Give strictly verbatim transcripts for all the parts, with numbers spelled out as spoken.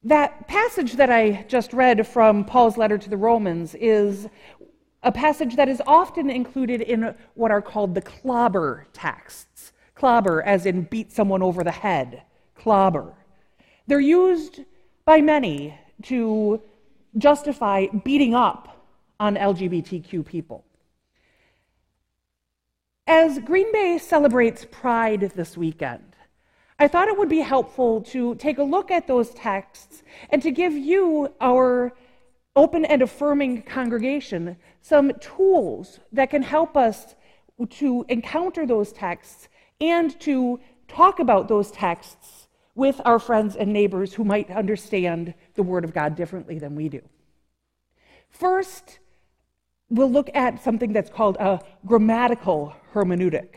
That passage that I just read from Paul's letter to the Romans is a passage that is often included in what are called the clobber texts. Clobber, as in beat someone over the head. Clobber. They're used by many to justify beating up on L G B T Q people. As Green Bay celebrates Pride this weekend, I thought it would be helpful to take a look at those texts and to give you, our open and affirming congregation, some tools that can help us to encounter those texts and to talk about those texts with our friends and neighbors who might understand the Word of God differently than we do. First, we'll look at something that's called a grammatical hermeneutic.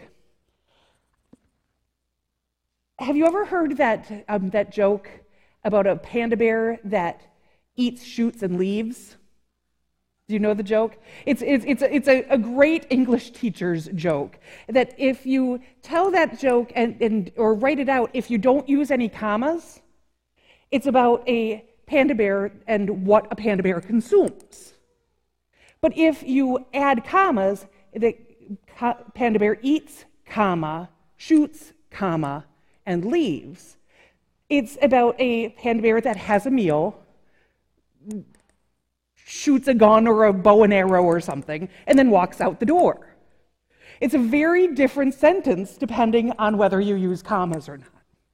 Have you ever heard that um, that joke about a panda bear that eats, shoots, and leaves? Do you know the joke? It's it's it's a, it's a, a great English teacher's joke. That if you tell that joke and, and or write it out, if you don't use any commas, it's about a panda bear and what a panda bear consumes. But if you add commas, the panda bear eats, comma, shoots, comma, and leaves. It's about a panda bear that has a meal, shoots a gun or a bow and arrow or something, and then walks out the door. It's a very different sentence depending on whether you use commas or not.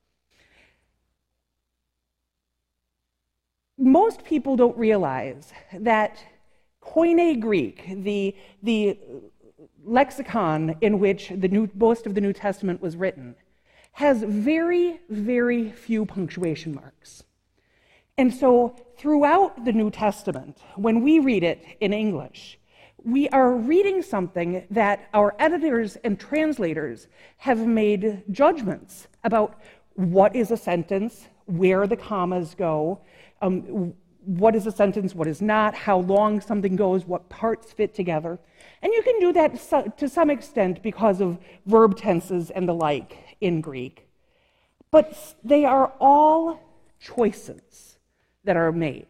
Most people don't realize that Koine Greek, the, the lexicon in which the new, most of the New Testament was written, has very, very few punctuation marks. And so throughout the New Testament, when we read it in English, we are reading something that our editors and translators have made judgments about what is a sentence, where the commas go, um, what is a sentence, what is not, how long something goes, what parts fit together. And you can do that to some extent because of verb tenses and the like in Greek. But they are all choices that are made.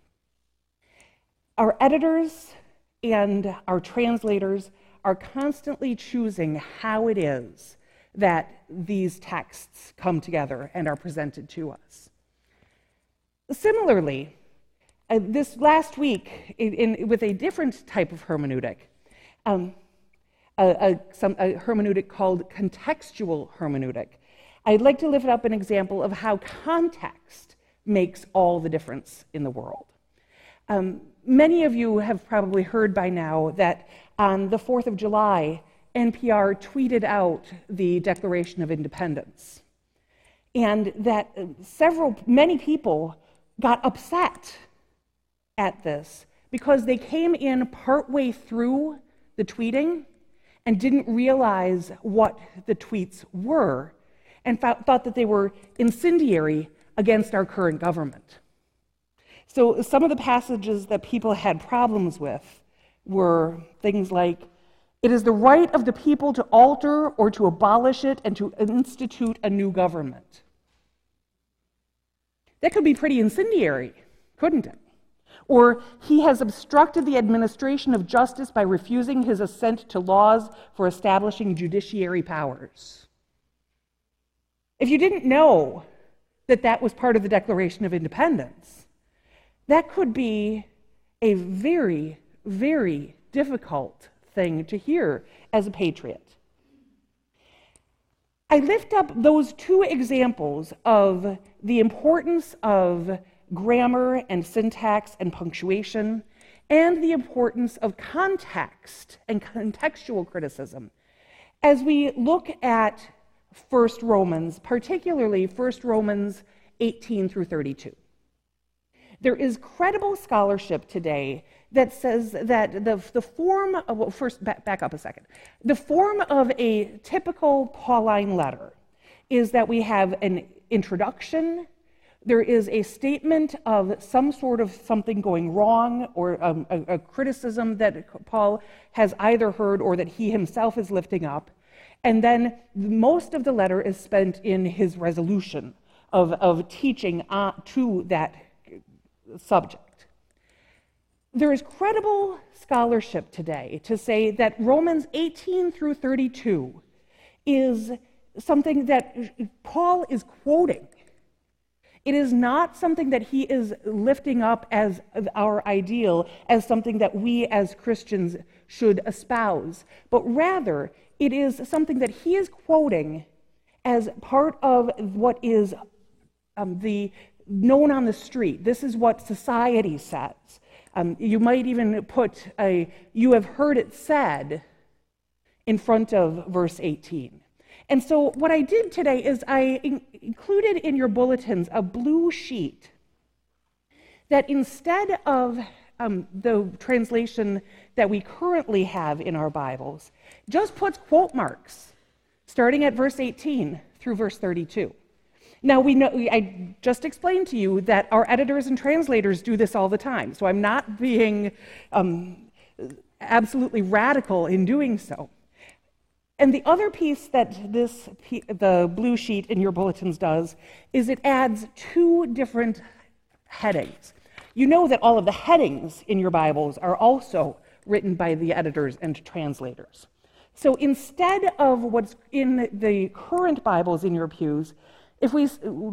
Our editors and our translators are constantly choosing how it is that these texts come together and are presented to us. Similarly, uh, this last week, in, in, with a different type of hermeneutic, um, a, a, some, a hermeneutic called contextual hermeneutic, I'd like to lift up an example of how context makes all the difference in the world. Um, many of you have probably heard by now that on the fourth of July, N P R tweeted out the Declaration of Independence, and that several, many people got upset at this because they came in partway through the tweeting and didn't realize what the tweets were and thought that they were incendiary against our current government. So some of the passages that people had problems with were things like, "It is the right of the people to alter or to abolish it and to institute a new government." That could be pretty incendiary, couldn't it? Or, "He has obstructed the administration of justice by refusing his assent to laws for establishing judiciary powers." If you didn't know that that was part of the Declaration of Independence, that could be a very, very difficult thing to hear as a patriot. I lift up those two examples of the importance of grammar and syntax and punctuation, and the importance of context and contextual criticism as we look at First Romans, particularly First Romans eighteen through thirty-two. There is credible scholarship today that says that the, the form of, well, first back, back up a second. The form of a typical Pauline letter is that we have an introduction, there is a statement of some sort of something going wrong, or um, a, a criticism that Paul has either heard or that he himself is lifting up, and then most of the letter is spent in his resolution of, of teaching uh, to that subject. There is credible scholarship today to say that Romans eighteen through thirty-two is something that Paul is quoting. It is not something that he is lifting up as our ideal, as something that we as Christians should espouse, but rather it is something that he is quoting as part of what is um, the known on the street. This is what society says. Um, you might even put a "you have heard it said" in front of verse eighteen. And so what I did today is I in- included in your bulletins a blue sheet that instead of um, the translation that we currently have in our Bibles, just puts quote marks starting at verse eighteen through verse thirty-two. Now, we know, I just explained to you that our editors and translators do this all the time, so I'm not being um, absolutely radical in doing so. And the other piece that this, the blue sheet in your bulletins does is it adds two different headings. You know that all of the headings in your Bibles are also written by the editors and translators. So instead of what's in the current Bibles in your pews, if we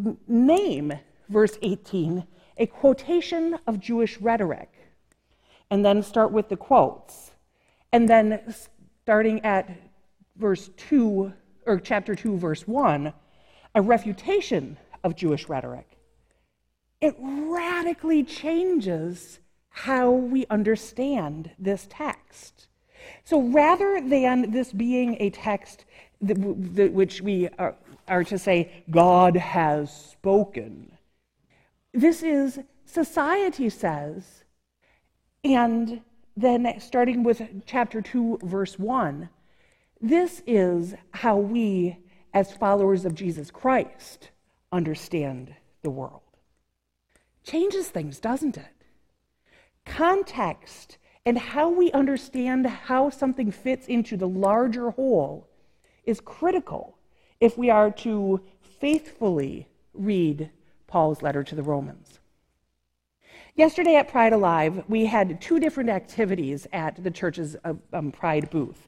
name verse eighteen a quotation of Jewish rhetoric, and then start with the quotes, and then starting at verse two, or chapter two, verse one, a refutation of Jewish rhetoric, it radically changes how we understand this text. So rather than this being a text that, that, which we are, are to say, God has spoken, this is society says, and then starting with chapter two, verse one, this is how we, as followers of Jesus Christ, understand the world. Changes things, doesn't it? Context and how we understand how something fits into the larger whole is critical if we are to faithfully read Paul's letter to the Romans. Yesterday at Pride Alive, we had two different activities at the church's um, Pride booth.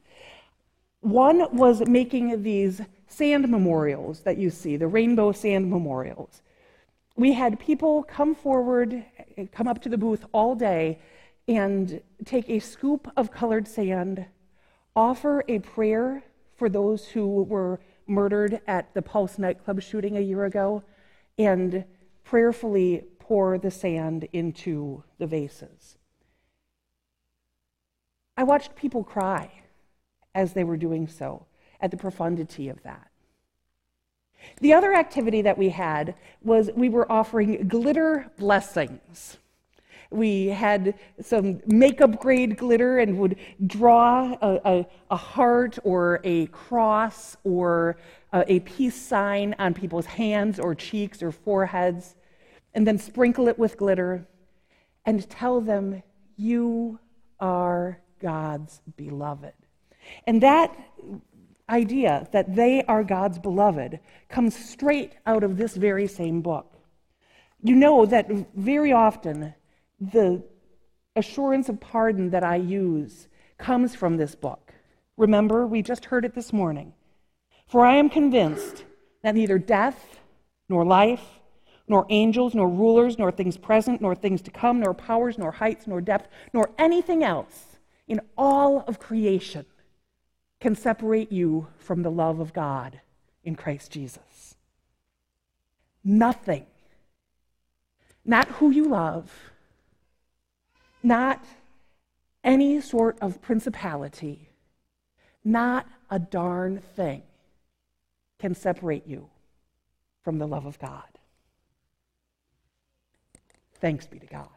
One was making these sand memorials that you see, the rainbow sand memorials. We had people come forward, come up to the booth all day, and take a scoop of colored sand, offer a prayer for those who were murdered at the Pulse nightclub shooting a year ago, and prayerfully pour the sand into the vases. I watched people cry as they were doing so at the profundity of that. The other activity that we had was we were offering glitter blessings. We had some makeup grade glitter and would draw a, a, a heart or a cross or a, a peace sign on people's hands or cheeks or foreheads, and then sprinkle it with glitter and tell them, you are God's beloved. And that idea that they are God's beloved comes straight out of this very same book. You know that very often the assurance of pardon that I use comes from this book. Remember, we just heard it this morning. For I am convinced that neither death, nor life, nor angels, nor rulers, nor things present, nor things to come, nor powers, nor heights, nor depth, nor anything else in all of creation can separate you from the love of God in Christ Jesus. Nothing. Not who you love, not any sort of principality, not a darn thing can separate you from the love of God. Thanks be to God.